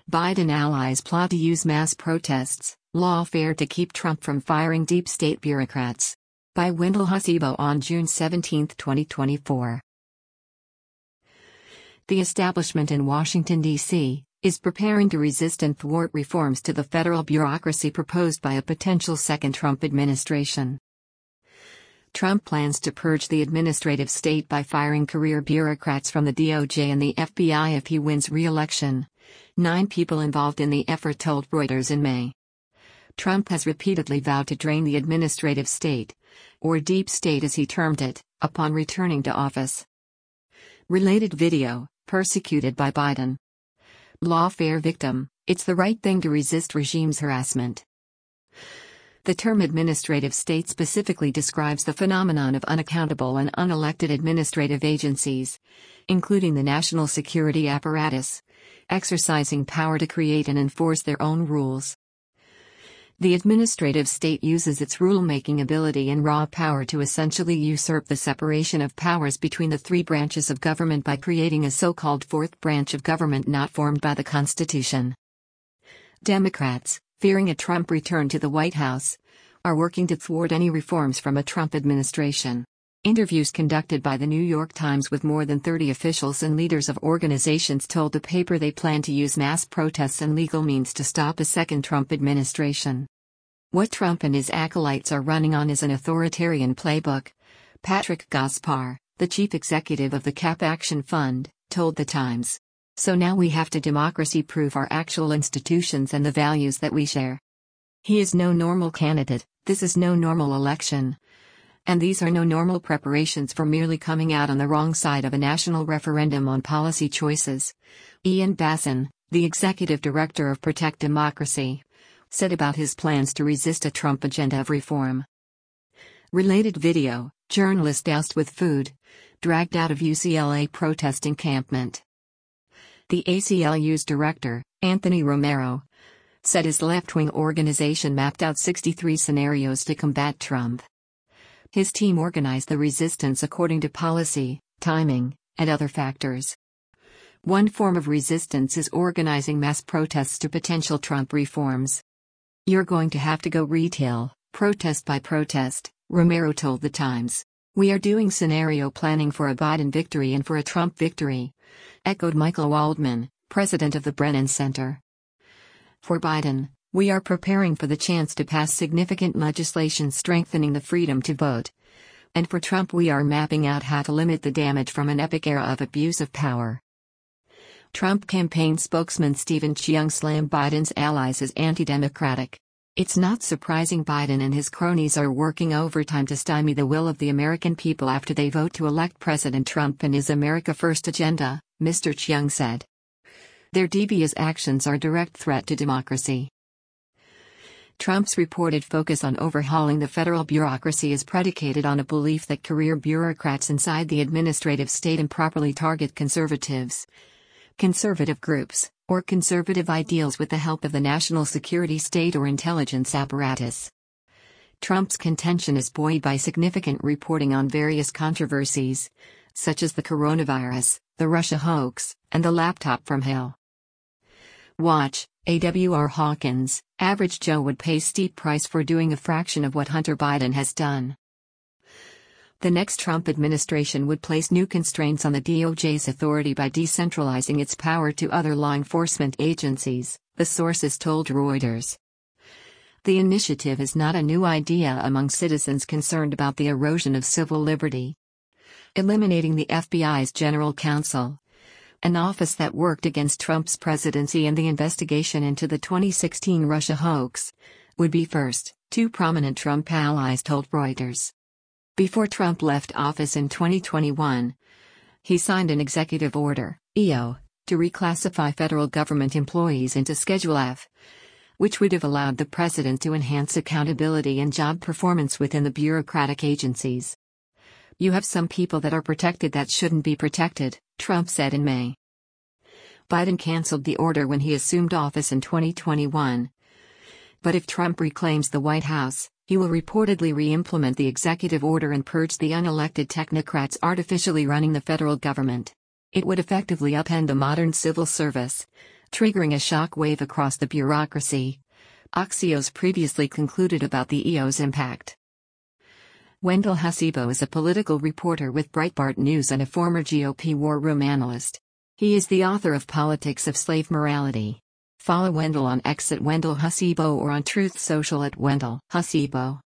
Biden allies plot to use mass protests, lawfare to keep Trump from firing deep state bureaucrats. By Wendell Hasebo on June 17, 2024. The establishment in Washington, D.C., is preparing to resist and thwart reforms to the federal bureaucracy proposed by a potential second Trump administration. Trump plans to purge the administrative state by firing career bureaucrats from the DOJ and the FBI if he wins re-election. 9 people involved in the effort told Reuters in May. Trump has repeatedly vowed to drain the administrative state, or deep state as he termed it, upon returning to office. Related video, persecuted by Biden. Lawfare victim, it's the right thing to resist regime's harassment. The term administrative state specifically describes the phenomenon of unaccountable and unelected administrative agencies, including the national security apparatus, exercising power to create and enforce their own rules. The administrative state uses its rulemaking ability and raw power to essentially usurp the separation of powers between the 3 branches of government by creating a so-called 4th branch of government not formed by the Constitution. Democrats, fearing a Trump return to the White House, are working to thwart any reforms from a Trump administration. Interviews conducted by the New York Times with more than 30 officials and leaders of organizations told the paper they plan to use mass protests and legal means to stop a second Trump administration. What Trump and his acolytes are running on is an authoritarian playbook, Patrick Gaspar, the chief executive of the Cap Action Fund, told the Times. So now we have to democracy-proof our actual institutions and the values that we share. He is no normal candidate, this is no normal election. And these are no normal preparations for merely coming out on the wrong side of a national referendum on policy choices. Ian Bassin, the executive director of Protect Democracy, said about his plans to resist a Trump agenda of reform. Related video, journalist doused with food, dragged out of UCLA protest encampment. The ACLU's director, Anthony Romero, said his left-wing organization mapped out 63 scenarios to combat Trump. His team organized the resistance according to policy, timing, and other factors. One form of resistance is organizing mass protests to potential Trump reforms. You're going to have to go retail, protest by protest, Romero told the Times. We are doing scenario planning for a Biden victory and for a Trump victory, echoed Michael Waldman, president of the Brennan Center. For Biden, we are preparing for the chance to pass significant legislation strengthening the freedom to vote. And for Trump, we are mapping out how to limit the damage from an epic era of abuse of power. Trump campaign spokesman Stephen Cheung slammed Biden's allies as anti-democratic. It's not surprising Biden and his cronies are working overtime to stymie the will of the American people after they vote to elect President Trump and his America First agenda, Mr. Cheung said. Their devious actions are a direct threat to democracy. Trump's reported focus on overhauling the federal bureaucracy is predicated on a belief that career bureaucrats inside the administrative state improperly target conservatives, conservative groups, or conservative ideals with the help of the national security state or intelligence apparatus. Trump's contention is buoyed by significant reporting on various controversies, such as the coronavirus, the Russia hoax, and the laptop from hell. Watch, A.W.R. Hawkins, average Joe would pay steep price for doing a fraction of what Hunter Biden has done. The next Trump administration would place new constraints on the DOJ's authority by decentralizing its power to other law enforcement agencies, the sources told Reuters. The initiative is not a new idea among citizens concerned about the erosion of civil liberty. Eliminating the FBI's general counsel, an office that worked against Trump's presidency and the investigation into the 2016 Russia hoax, would be first, 2 prominent Trump allies told Reuters. Before Trump left office in 2021, he signed an executive order, EO, to reclassify federal government employees into Schedule F, which would have allowed the president to enhance accountability and job performance within the bureaucratic agencies. You have some people that are protected that shouldn't be protected, Trump said in May. Biden canceled the order when he assumed office in 2021. But if Trump reclaims the White House, he will reportedly re-implement the executive order and purge the unelected technocrats artificially running the federal government. It would effectively upend the modern civil service, triggering a shock wave across the bureaucracy. Axios previously concluded about the EO's impact. Wendell Hasibo is a political reporter with Breitbart News and a former GOP war room analyst. He is the author of Politics of Slave Morality. Follow Wendell on X at Wendell Hasibo or on Truth Social at Wendell Hasibo.